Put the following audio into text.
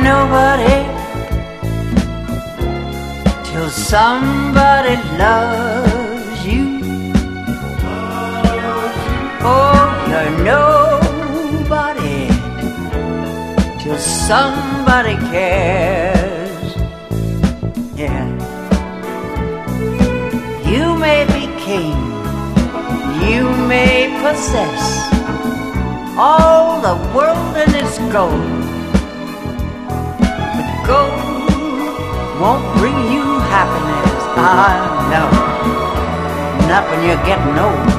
nobody till somebody loves you. Oh, you're nobody till somebody cares. Yeah. You may be king, you may possess all the world and its gold, but gold won't bring you happiness. I know, not when you're getting old.